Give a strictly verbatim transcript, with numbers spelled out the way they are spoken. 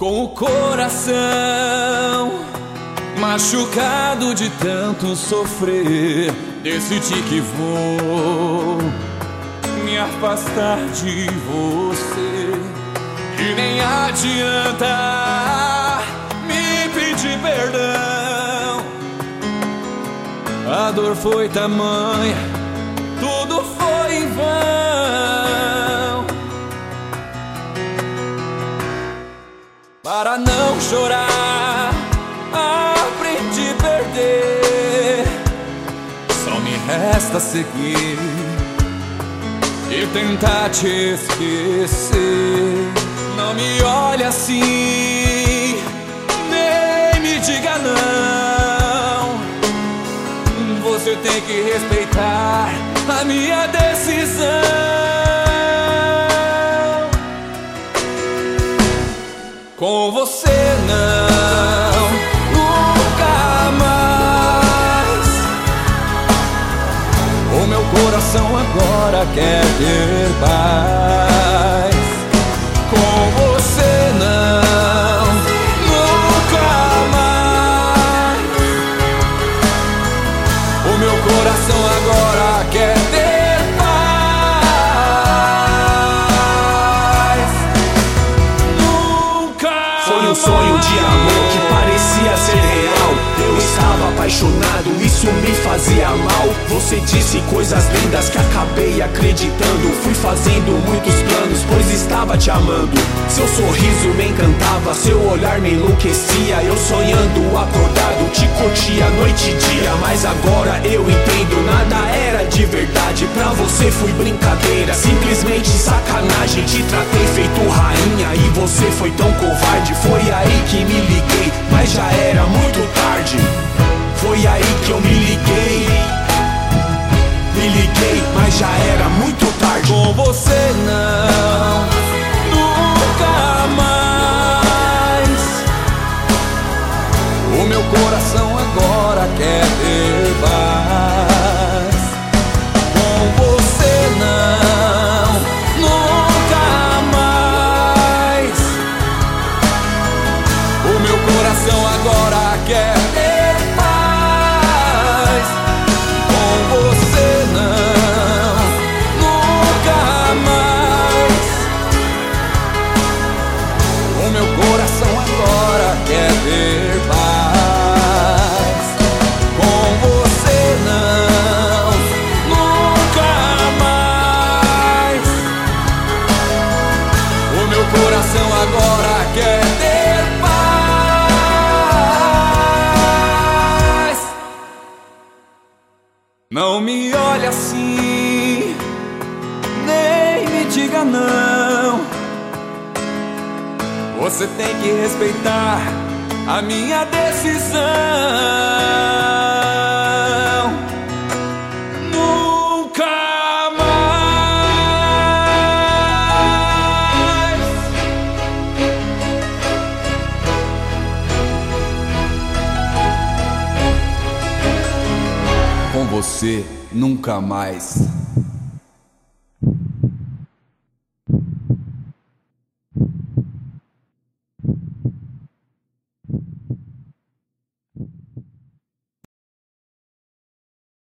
Com o coração machucado de tanto sofrer, decidi que vou me afastar de você. E nem adianta me pedir perdão, a dor foi tamanha, tudo foi em vão. Para não chorar, aprendi a perder. Só me resta seguir e tentar te esquecer. Não me olhe assim, nem me diga não. Você tem que respeitar a minha decisão. Com você não, nunca mais. O meu coração agora quer ter paz. Com você não, nunca mais. O meu coração agora quer ter paz. Nunca Foi um sonho de amor que parecia ser real. Eu estava apaixonado, isso me fazia mal. Você disse coisas lindas que acabei acreditando. Fui fazendo muitos planos, pois estava te amando. Seu sorriso me encantava, seu olhar me enlouquecia. Eu sonhando, acordado, te curtia noite e dia. Mas agora eu entendo, nada era de verdade. Pra você fui brincadeira, simplesmente sacanagem. Te tratei feito rainha e você foi tão covarde. Foi aí que me liguei, mas já era muito tarde. Foi aí que eu me liguei. Me liguei, mas já era muito tarde. Com você não, nunca mais. O meu coração agora quer ter paz. Com você não, nunca mais. O meu coração agora quer ter paz. Com você não, nunca mais. O meu coração agora quer ter paz. Com você não, nunca mais. O meu coração agora quer ter paz. Não me olhe assim, nem me diga não. Você tem que respeitar a minha decisão. Nunca mais. Com você, nunca mais.